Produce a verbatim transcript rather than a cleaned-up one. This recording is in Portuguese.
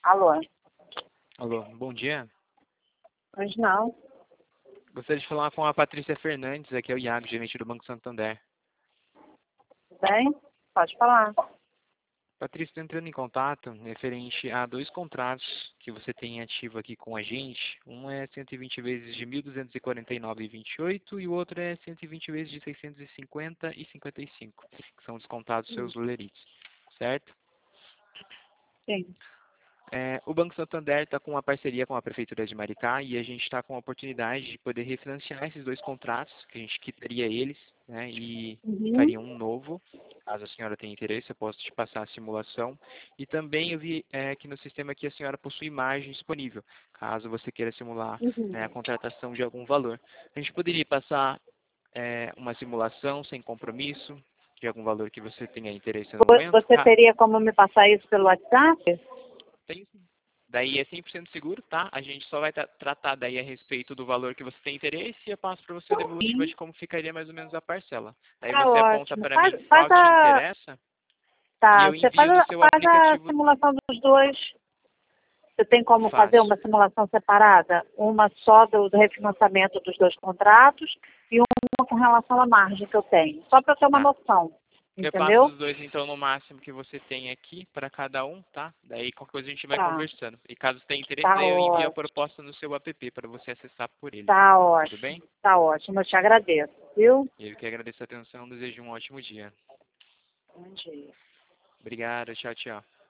Alô? Alô, bom dia. Pois não. Gostaria de falar com a Patrícia Fernandes, aqui é o Iago, gerente do Banco Santander. Bem? Pode falar. Patrícia, estou entrando em contato referente a dois contratos que você tem ativo aqui com a gente. Um é cento e vinte vezes de mil duzentos e quarenta e nove vírgula vinte e oito e o outro é cento e vinte vezes de seiscentos e cinquenta e cinquenta e cinco, que são descontados seus lolerites, certo? Sim. É, o Banco Santander está com uma parceria com a Prefeitura de Maricá e a gente está com a oportunidade de poder refinanciar esses dois contratos, que a gente quitaria eles, né, e Uhum. faria um novo. Caso a senhora tenha interesse, eu posso te passar a simulação. E também eu vi é, que no sistema aqui a senhora possui margem disponível, caso você queira simular Uhum. né, a contratação de algum valor. A gente poderia passar é, uma simulação sem compromisso, de algum valor que você tenha interesse no Vo- momento. Você Ca- teria como me passar isso pelo WhatsApp? Tem sim. Daí é cem por cento seguro, tá? A gente só vai tra- tratar daí a respeito do valor que você tem interesse e eu passo para você a devolutiva de como ficaria mais ou menos a parcela. Daí Tá você aponta ótimo. para Faz, mim faz qual te a. interessa e Tá, eu você faz envio no a, seu faz a aplicativo. simulação dos dois. Você tem como fazer Fácil. uma simulação separada? Uma só do, do refinanciamento dos dois contratos e uma com relação à margem que eu tenho. Só para eu ter uma Tá. noção. Eu passo Entendeu? os dois então no máximo que você tem aqui para cada um, tá? Daí qualquer coisa a gente vai Tá. conversando. E caso tenha interesse, Tá daí eu envio a ótimo. proposta no seu app para você acessar por ele. Tá Tudo ótimo. bem? Tá ótimo. Eu te agradeço, viu? Eu que agradeço a atenção, desejo um ótimo dia. Bom dia. Obrigado, tchau, tchau.